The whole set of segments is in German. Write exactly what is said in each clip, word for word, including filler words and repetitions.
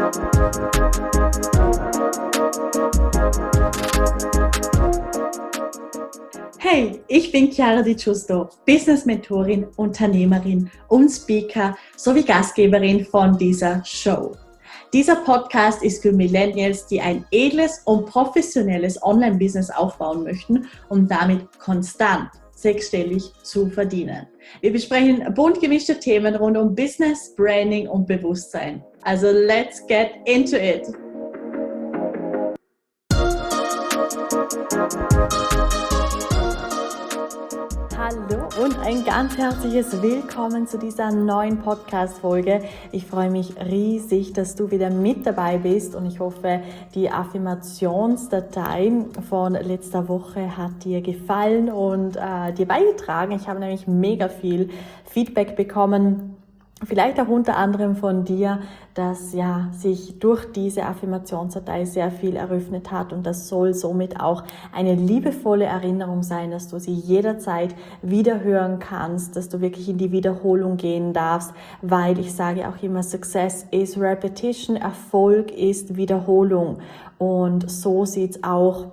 Hey, ich bin Chiara Di Giusto, Business-Mentorin, Unternehmerin und Speaker sowie Gastgeberin von dieser Show. Dieser Podcast ist für Millennials, die ein edles und professionelles Online-Business aufbauen möchten, um damit konstant sechsstellig zu verdienen. Wir besprechen bunt gemischte Themen rund um Business, Branding und Bewusstsein. Also let's get into it! Hallo und ein ganz herzliches Willkommen zu dieser neuen Podcast-Folge. Ich freue mich riesig, dass du wieder mit dabei bist und ich hoffe, die Affirmationsdatei von letzter Woche hat dir gefallen und äh, dir beigetragen. Ich habe nämlich mega viel Feedback bekommen. Vielleicht auch unter anderem von dir, dass ja sich durch diese Affirmationsdatei sehr viel eröffnet hat und das soll somit auch eine liebevolle Erinnerung sein, dass du sie jederzeit wieder hören kannst, dass du wirklich in die Wiederholung gehen darfst, weil ich sage auch immer, Success is Repetition, Erfolg ist Wiederholung und so sieht's auch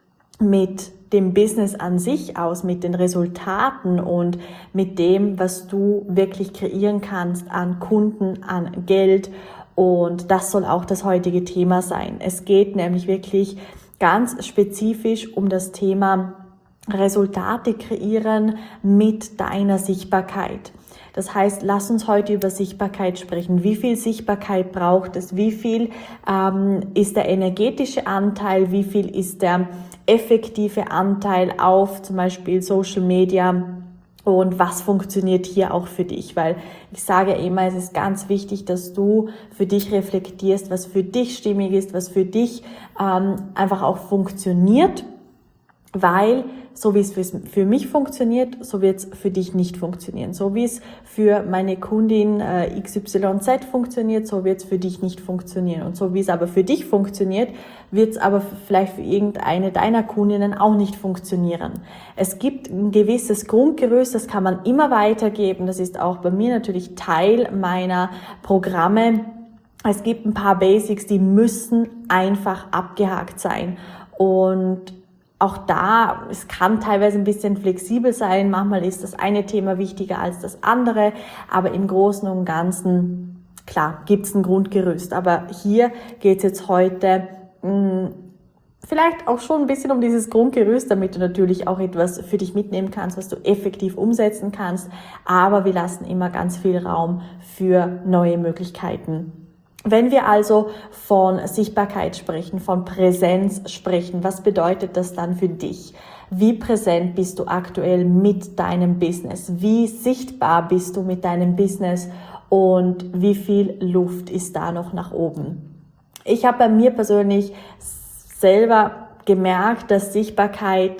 mit dem Business an sich aus, mit den Resultaten und mit dem, was du wirklich kreieren kannst an Kunden, an Geld. Und das soll auch das heutige Thema sein. Es geht nämlich wirklich ganz spezifisch um das Thema Resultate kreieren mit deiner Sichtbarkeit. Das heißt, lass uns heute über Sichtbarkeit sprechen. Wie viel Sichtbarkeit braucht es? Wie viel ähm, ist der energetische Anteil? Wie viel ist der effektive Anteil auf zum Beispiel Social Media? Und was funktioniert hier auch für dich? Weil ich sage immer, es ist ganz wichtig, dass du für dich reflektierst, was für dich stimmig ist, was für dich ähm, einfach auch funktioniert, weil so wie es für mich funktioniert, so wird es für dich nicht funktionieren. So wie es für meine Kundin äh, X Y Z funktioniert, so wird es für dich nicht funktionieren. Und so wie es aber für dich funktioniert, wird es aber vielleicht für irgendeine deiner Kundinnen auch nicht funktionieren. Es gibt ein gewisses Grundgerüst, das kann man immer weitergeben. Das ist auch bei mir natürlich Teil meiner Programme. Es gibt ein paar Basics, die müssen einfach abgehakt sein. Und auch da, es kann teilweise ein bisschen flexibel sein, manchmal ist das eine Thema wichtiger als das andere, aber im Großen und Ganzen, klar, gibt es ein Grundgerüst. Aber hier geht es jetzt heute mh, vielleicht auch schon ein bisschen um dieses Grundgerüst, damit du natürlich auch etwas für dich mitnehmen kannst, was du effektiv umsetzen kannst, aber wir lassen immer ganz viel Raum für neue Möglichkeiten. Wenn wir also von Sichtbarkeit sprechen, von Präsenz sprechen, was bedeutet das dann für dich? Wie präsent bist du aktuell mit deinem Business? Wie sichtbar bist du mit deinem Business? Und wie viel Luft ist da noch nach oben? Ich habe bei mir persönlich selber gemerkt, dass Sichtbarkeit,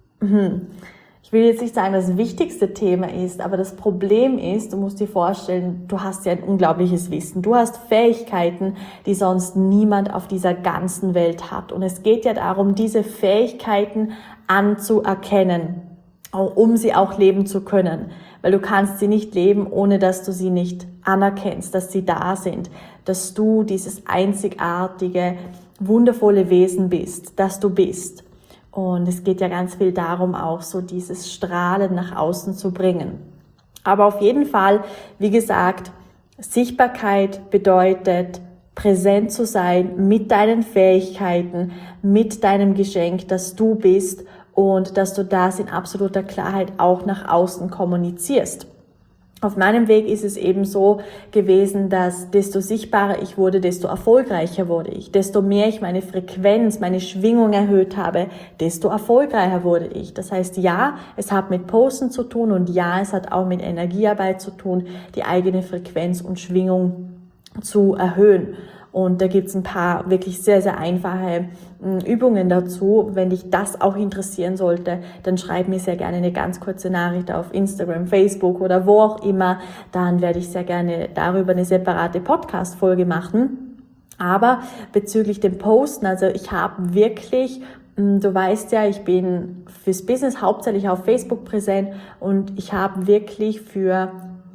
hm, ich will jetzt nicht sagen, das wichtigste Thema ist, aber das Problem ist, du musst dir vorstellen, du hast ja ein unglaubliches Wissen. Du hast Fähigkeiten, die sonst niemand auf dieser ganzen Welt hat. Und es geht ja darum, diese Fähigkeiten anzuerkennen, um sie auch leben zu können. Weil du kannst sie nicht leben, ohne dass du sie nicht anerkennst, dass sie da sind, dass du dieses einzigartige, wundervolle Wesen bist, das du bist. Und es geht ja ganz viel darum, auch so dieses Strahlen nach außen zu bringen. Aber auf jeden Fall, wie gesagt, Sichtbarkeit bedeutet, präsent zu sein mit deinen Fähigkeiten, mit deinem Geschenk, das du bist und dass du das in absoluter Klarheit auch nach außen kommunizierst. Auf meinem Weg ist es eben so gewesen, dass desto sichtbarer ich wurde, desto erfolgreicher wurde ich. Desto mehr ich meine Frequenz, meine Schwingung erhöht habe, desto erfolgreicher wurde ich. Das heißt, ja, es hat mit Posten zu tun und ja, es hat auch mit Energiearbeit zu tun, die eigene Frequenz und Schwingung zu erhöhen. Und da gibt's ein paar wirklich sehr, sehr einfache Übungen dazu. Wenn dich das auch interessieren sollte, dann schreib mir sehr gerne eine ganz kurze Nachricht auf Instagram, Facebook oder wo auch immer. Dann werde ich sehr gerne darüber eine separate Podcast-Folge machen. Aber bezüglich dem Posten, also ich habe wirklich, du weißt ja, ich bin fürs Business hauptsächlich auf Facebook präsent und ich habe wirklich für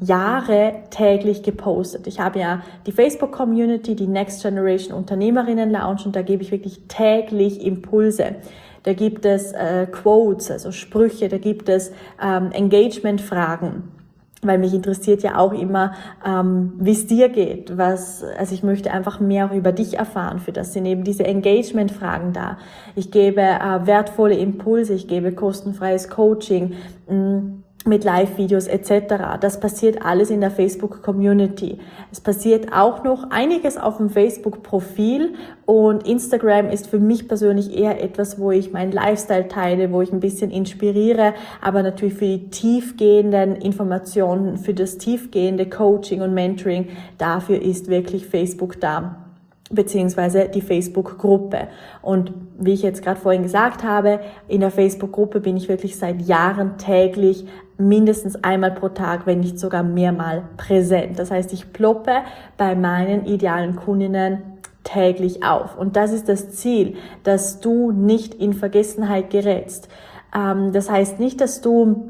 Jahre täglich gepostet. Ich habe ja die Facebook-Community, die Next Generation Unternehmerinnen Lounge, und da gebe ich wirklich täglich Impulse. Da gibt es äh, Quotes, also Sprüche, da gibt es ähm, Engagement-Fragen. Weil mich interessiert ja auch immer, ähm, wie es dir geht. Was, also ich möchte einfach mehr auch über dich erfahren. Für das sind eben diese Engagement-Fragen da. Ich gebe äh, wertvolle Impulse, ich gebe kostenfreies Coaching mh, mit Live-Videos et cetera. Das passiert alles in der Facebook-Community. Es passiert auch noch einiges auf dem Facebook-Profil, und Instagram ist für mich persönlich eher etwas, wo ich meinen Lifestyle teile, wo ich ein bisschen inspiriere, aber natürlich für die tiefgehenden Informationen, für das tiefgehende Coaching und Mentoring, dafür ist wirklich Facebook da, beziehungsweise die Facebook-Gruppe. Und wie ich jetzt gerade vorhin gesagt habe, in der Facebook-Gruppe bin ich wirklich seit Jahren täglich mindestens einmal pro Tag, wenn nicht sogar mehrmal präsent. Das heißt, ich ploppe bei meinen idealen Kundinnen täglich auf. Und das ist das Ziel, dass du nicht in Vergessenheit gerätst. Das heißt nicht, dass du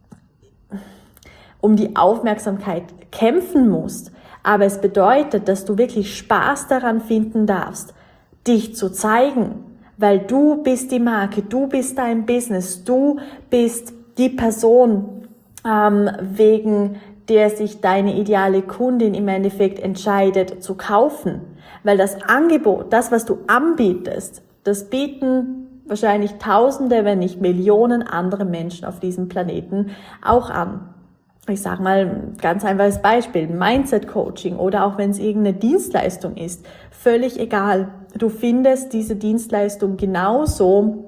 um die Aufmerksamkeit kämpfen musst, aber es bedeutet, dass du wirklich Spaß daran finden darfst, dich zu zeigen, weil du bist die Marke, du bist dein Business, du bist die Person, ähm, wegen der sich deine ideale Kundin im Endeffekt entscheidet zu kaufen. Weil das Angebot, das, was du anbietest, das bieten wahrscheinlich Tausende, wenn nicht Millionen andere Menschen auf diesem Planeten auch an. Ich sage mal ein ganz einfaches Beispiel, Mindset-Coaching oder auch wenn es irgendeine Dienstleistung ist, völlig egal. Du findest diese Dienstleistung genauso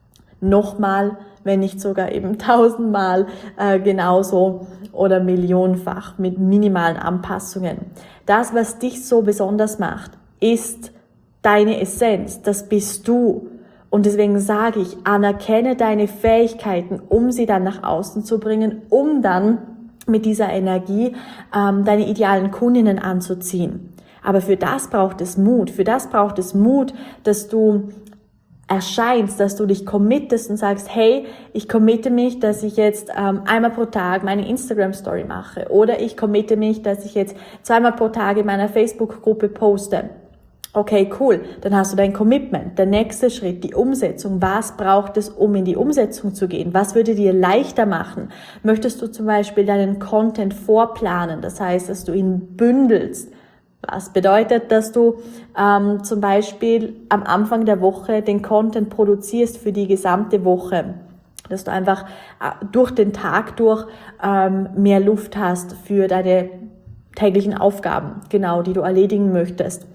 nochmal, wenn nicht sogar eben tausendmal äh, genauso oder millionenfach mit minimalen Anpassungen. Das, was dich so besonders macht, ist deine Essenz, das bist du. Und deswegen sage ich, anerkenne deine Fähigkeiten, um sie dann nach außen zu bringen, um dann mit dieser Energie ähm, deine idealen Kundinnen anzuziehen. Aber für das braucht es Mut. Für das braucht es Mut, dass du erscheinst, dass du dich committest und sagst, hey, ich committe mich, dass ich jetzt ähm, einmal pro Tag meine Instagram-Story mache, oder ich committe mich, dass ich jetzt zweimal pro Tag in meiner Facebook-Gruppe poste. Okay, cool, dann hast du dein Commitment. Der nächste Schritt, die Umsetzung. Was braucht es, um in die Umsetzung zu gehen? Was würde dir leichter machen? Möchtest du zum Beispiel deinen Content vorplanen? Das heißt, dass du ihn bündelst. Was bedeutet, dass du ähm, zum Beispiel am Anfang der Woche den Content produzierst für die gesamte Woche. Dass du einfach äh, durch den Tag durch ähm, mehr Luft hast für deine täglichen Aufgaben, genau, die du erledigen möchtest.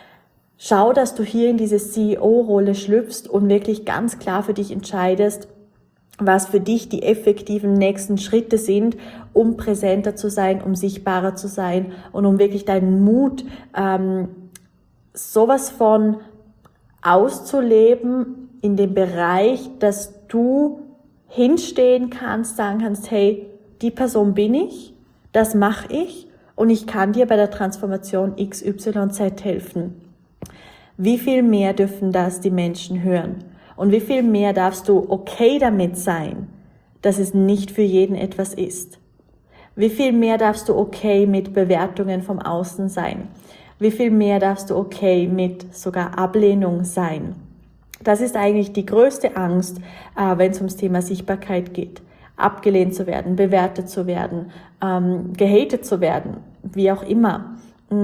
Schau, dass du hier in diese C E O-Rolle schlüpfst und wirklich ganz klar für dich entscheidest, was für dich die effektiven nächsten Schritte sind, um präsenter zu sein, um sichtbarer zu sein und um wirklich deinen Mut ähm, sowas von auszuleben in dem Bereich, dass du hinstehen kannst, sagen kannst, hey, die Person bin ich, das mache ich und ich kann dir bei der Transformation X Y Z helfen. Wie viel mehr dürfen das die Menschen hören? Und wie viel mehr darfst du okay damit sein, dass es nicht für jeden etwas ist? Wie viel mehr darfst du okay mit Bewertungen vom Außen sein? Wie viel mehr darfst du okay mit sogar Ablehnung sein? Das ist eigentlich die größte Angst, äh, wenn es ums Thema Sichtbarkeit geht. Abgelehnt zu werden, bewertet zu werden, ähm, gehatet zu werden, wie auch immer.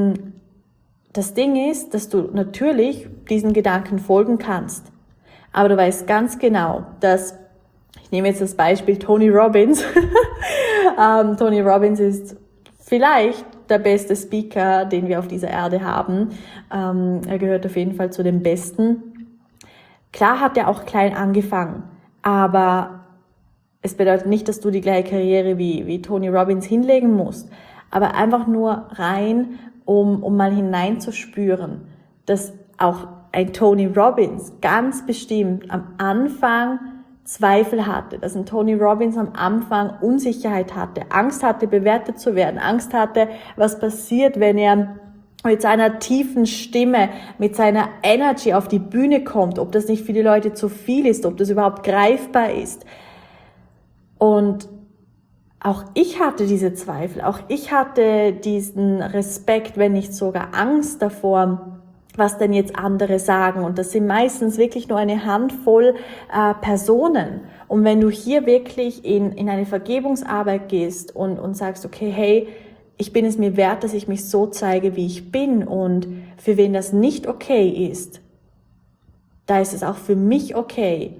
Das Ding ist, dass du natürlich diesen Gedanken folgen kannst. Aber du weißt ganz genau, dass, ich nehme jetzt das Beispiel Tony Robbins. ähm, Tony Robbins ist vielleicht der beste Speaker, den wir auf dieser Erde haben. Ähm, er gehört auf jeden Fall zu den Besten. Klar hat er auch klein angefangen, aber es bedeutet nicht, dass du die gleiche Karriere wie, wie Tony Robbins hinlegen musst. Aber einfach nur rein, um, um mal hineinzuspüren, dass auch ein Tony Robbins ganz bestimmt am Anfang Zweifel hatte, dass ein Tony Robbins am Anfang Unsicherheit hatte, Angst hatte, bewertet zu werden, Angst hatte, was passiert, wenn er mit seiner tiefen Stimme, mit seiner Energy auf die Bühne kommt, ob das nicht für die Leute zu viel ist, ob das überhaupt greifbar ist. Und auch ich hatte diese Zweifel, auch ich hatte diesen Respekt, wenn nicht sogar Angst davor, was denn jetzt andere sagen. Und das sind meistens wirklich nur eine Handvoll äh, Personen. Und wenn du hier wirklich in, in eine Vergebungsarbeit gehst und, und sagst, okay, hey, ich bin es mir wert, dass ich mich so zeige, wie ich bin, und für wen das nicht okay ist, da ist es auch für mich okay,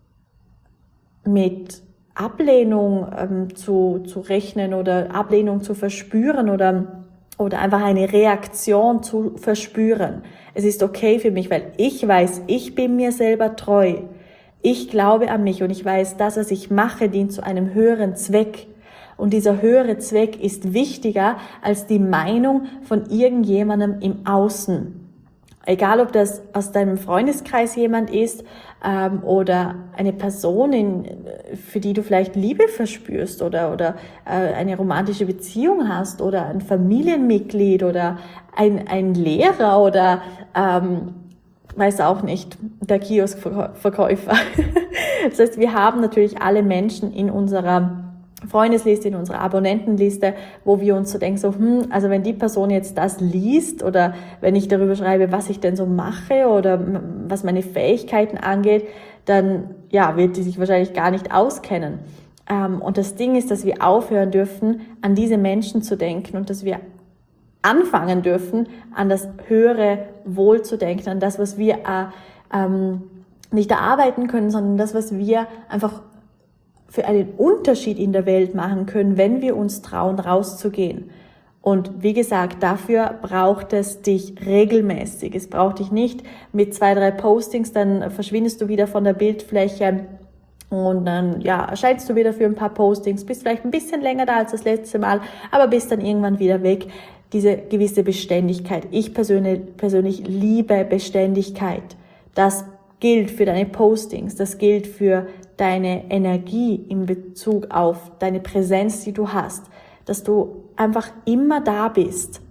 mit Ablehnung ähm, zu, zu rechnen oder Ablehnung zu verspüren oder, oder einfach eine Reaktion zu verspüren. Es ist okay für mich, weil ich weiß, ich bin mir selber treu. Ich glaube an mich und ich weiß, das, was ich mache, dient zu einem höheren Zweck. Und dieser höhere Zweck ist wichtiger als die Meinung von irgendjemandem im Außen. Egal, ob das aus deinem Freundeskreis jemand ist ähm, oder eine Person, in, für die du vielleicht Liebe verspürst oder, oder äh, eine romantische Beziehung hast oder ein Familienmitglied oder ein, ein Lehrer oder, ähm, weiß auch nicht, der Kioskverkäufer. Das heißt, wir haben natürlich alle Menschen in unserer Freundesliste, in unserer Abonnentenliste, wo wir uns so denken, so, hm, also wenn die Person jetzt das liest oder wenn ich darüber schreibe, was ich denn so mache oder was meine Fähigkeiten angeht, dann, ja, wird die sich wahrscheinlich gar nicht auskennen. Ähm, und das Ding ist, dass wir aufhören dürfen, an diese Menschen zu denken und dass wir anfangen dürfen, an das höhere Wohl zu denken, an das, was wir äh, ähm, nicht erarbeiten können, sondern das, was wir einfach für einen Unterschied in der Welt machen können, wenn wir uns trauen, rauszugehen. Und wie gesagt, dafür braucht es dich regelmäßig. Es braucht dich nicht mit zwei, drei Postings, dann verschwindest du wieder von der Bildfläche und dann ja, erscheinst du wieder für ein paar Postings, bist vielleicht ein bisschen länger da als das letzte Mal, aber bist dann irgendwann wieder weg. Diese gewisse Beständigkeit. Ich persönlich, persönlich liebe Beständigkeit. Das gilt für deine Postings, das gilt für deine Energie in Bezug auf deine Präsenz, die du hast, dass du einfach immer da bist.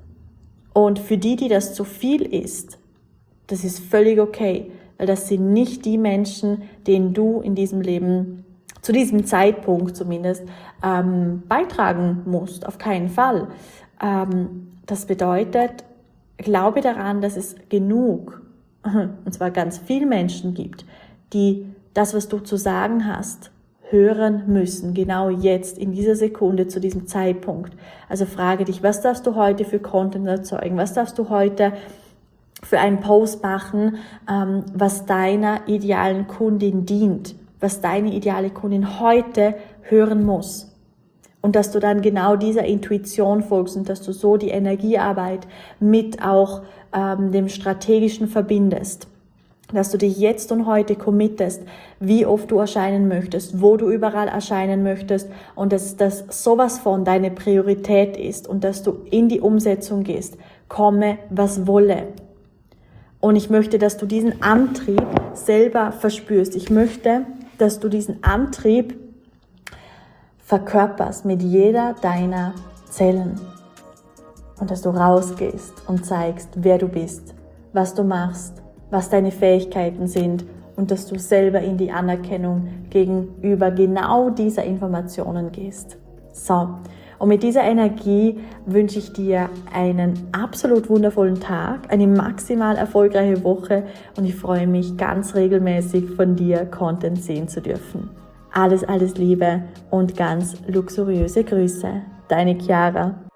Und für die, die das zu viel ist, das ist völlig okay, weil das sind nicht die Menschen, denen du in diesem Leben, zu diesem Zeitpunkt zumindest, ähm, beitragen musst, auf keinen Fall. Ähm, das bedeutet, glaube daran, dass es genug, und zwar ganz viele Menschen gibt, die das, was du zu sagen hast, hören müssen, genau jetzt, in dieser Sekunde, zu diesem Zeitpunkt. Also frage dich, was darfst du heute für Content erzeugen? Was darfst du heute für einen Post machen, ähm, was deiner idealen Kundin dient, was deine ideale Kundin heute hören muss? Und dass du dann genau dieser Intuition folgst und dass du so die Energiearbeit mit auch ähm, dem Strategischen verbindest. Dass du dich jetzt und heute committest, wie oft du erscheinen möchtest, wo du überall erscheinen möchtest und dass das sowas von deine Priorität ist und dass du in die Umsetzung gehst, komme was wolle. Und ich möchte, dass du diesen Antrieb selber verspürst. Ich möchte, dass du diesen Antrieb verkörperst mit jeder deiner Zellen und dass du rausgehst und zeigst, wer du bist, was du machst, was deine Fähigkeiten sind und dass du selber in die Anerkennung gegenüber genau dieser Informationen gehst. So, und mit dieser Energie wünsche ich dir einen absolut wundervollen Tag, eine maximal erfolgreiche Woche und ich freue mich ganz regelmäßig von dir Content sehen zu dürfen. Alles, alles Liebe und ganz luxuriöse Grüße. Deine Chiara.